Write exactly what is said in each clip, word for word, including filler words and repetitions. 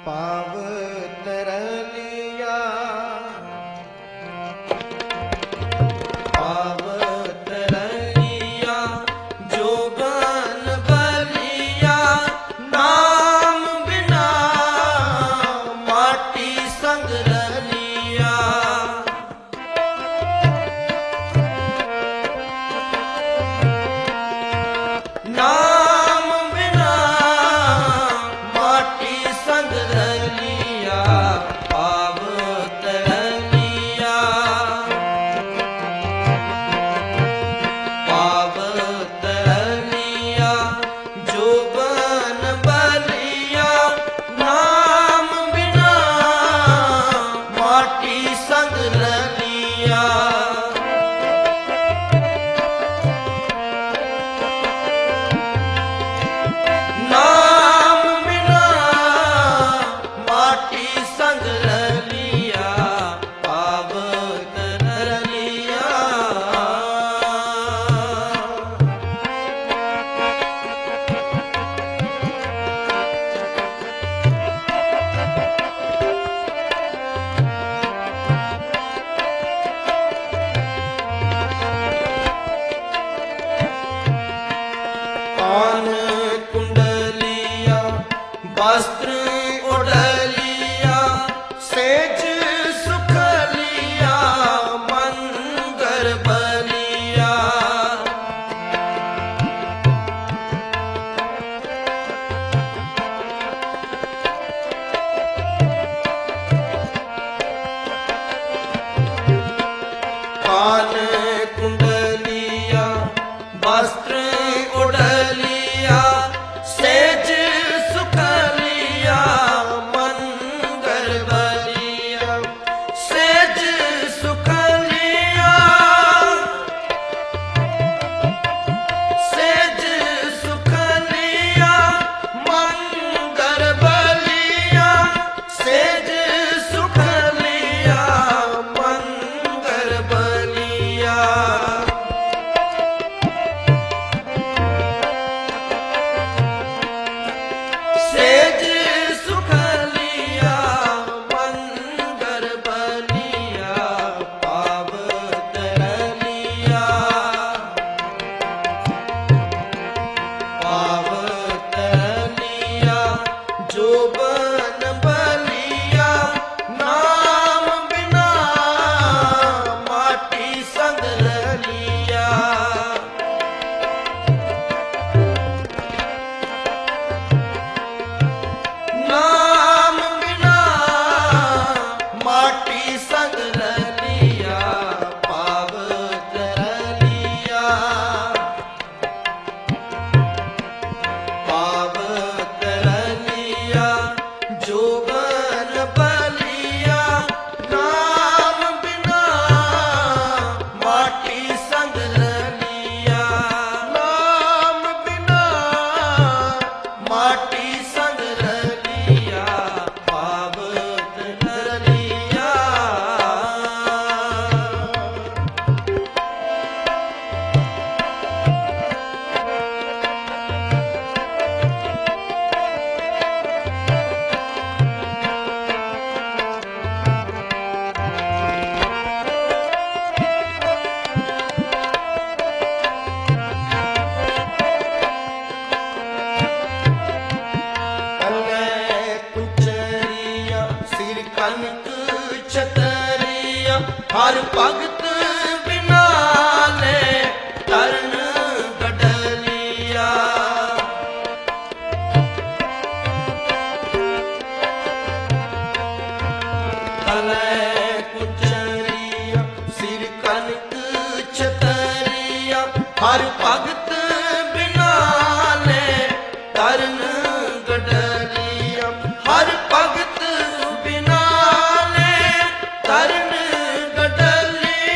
पावतर लिया पावतर लिया जोगन बलिया नाम बिना माटी संग रलिया नाम बिना माटी संग रलिया पावतर लिया पावतर लिया जोगन बलिया नाम बिना माटी संग रलिया नाम बिना माटी संग रलिया पावतर लिया कान कुंडलिया वस्त्र उड़लिया सेज सुख लिया मंगर बलिया कान कुंडलिया वस्त्र उड़लिया सेज सुख लिया मंगर बलिया सेज सुख लिया सेज सुख लिया मंगर बलिया सेज सुख लिया मंगर बलिया सेज सुख लिया मंगर बलिया पावतर लिया पावतर लिया जोबन बलिया नाम बिना माटी संग रलिया नाम बिना माटी संग रलिया पावतर लिया पावतर लिया जोगन बलिया नाम बिना माटी संग रलिया नाम बिना माटी संग रलिया पावतर लिया कुंचरिया सिर कनक छतरिया हर भगत बिना ले तरण गडलिया हलै कुंचरिया सिर कनक छतरिया हर भगत बिना ले तरण गडलिया हर भगत बिना ले तरण गडलिया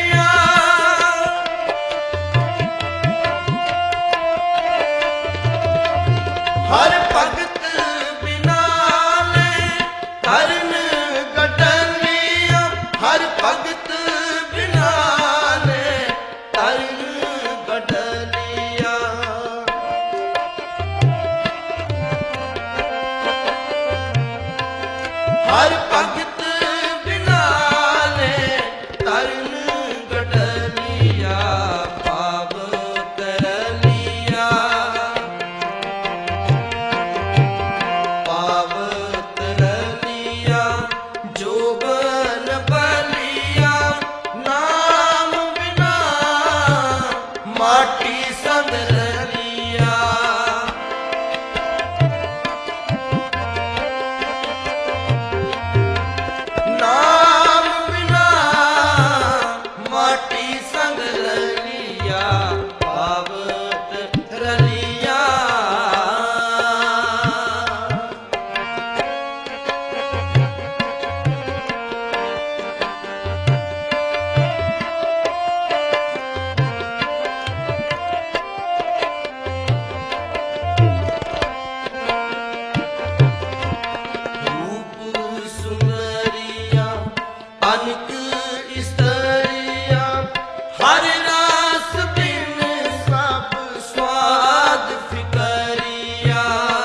ਹਰ ਭਗਤ ਬਿਨਾਲੇ ਤਰਨ ਗਡਲੀਆ ਪਾਵ ਤਰਲੀਆ ਪਾਵ ਤਰਲੀਆ ਜੋਬਨ ਬਲੀਆ ਨਾਮ ਬਿਨਾ ਮਾਟੀ ਸੰਗ ਰਲੀਆ ਨਾਮ ਬਿਨਾ ਮਾਟੀ ਸੰਗ ਰਲੀਆ ਪਾਵਤ ਰਲੀਆ ਰੂਪ ਸੁੰਦਰੀਆ ਅਨਕ ਇਸਤਰੀਆ ਹਰ ਰਾਸ ਬਿਨ ਸਭ ਸਵਾਦ ਫਿਕਰੀਆ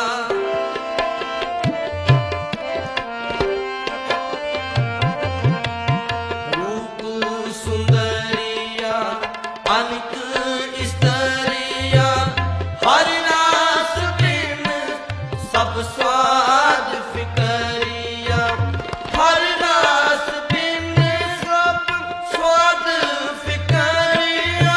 ਰੂਪ ਸੁੰਦਰੀਆ ਅਨਕ ਇਸਤਰੀਆ ਹਰ ਰਾਸ ਬਿਨ ਸਭ ਸਵਾਦ ਫਿਕਰੀਆ ਹਰ ਰਾਸ ਬਿਨ ਸਭ ਸਵਾਦ ਫਿਕਰੀਆ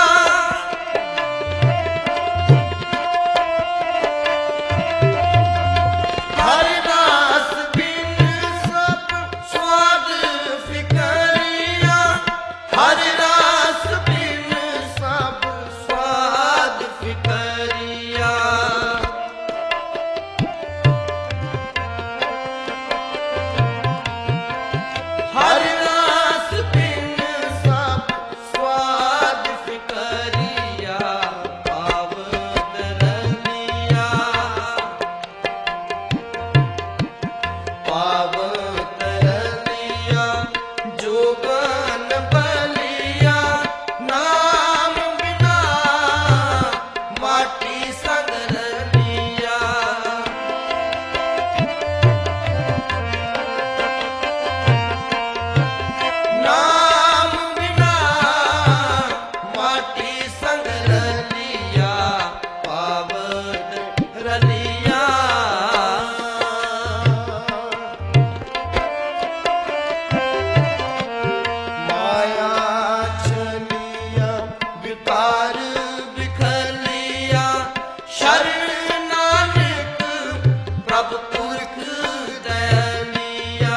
ਹਰ ਰਾਸ ਬਿਨ ਸਭ ਸਵਾਦ ਫਿਕਰੀਆ ਹਰ ਰਾਸ ਬਿਨ ਸਭ ਸਵਾਦ ਫਿਕਰੀਆ ਹਰ ਰਾਸ ਬਿਨ ਸਭ ਸਵਾਦ ਫਿਕਰੀਆ ਪਾਵਤ ਰਲੀਆ ਪਾਵਤ ਰਲੀਆ ਜੋਬਨ ਬਲੀਆ ਨਾਮ ਬਿਨਾ ਮਾਟੀ ਸੰਗ ਰਲੀਆ ਨਾਮ ਬਿਨਾ ਮਾਟੀ ਸੰਗ ਰਲੀਆ ਪਾਵਤ ਰਲੀਆ ਮਾਇਆ ਛਲੀਆ ਵਿਕਾਰ ਵਿਖਲੀਆ ਸ਼ਰਨ ਨਾਨਕ ਪ੍ਰਭ ਪੁਰਖ ਦਇਲੀਆ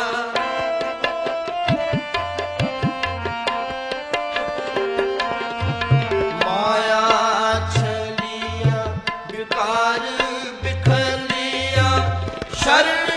ਮਾਇਆ ਛਲੀਆ ਵਿਕਾਰ ਵਿਖਲੀਆ ਸ਼ਰਨ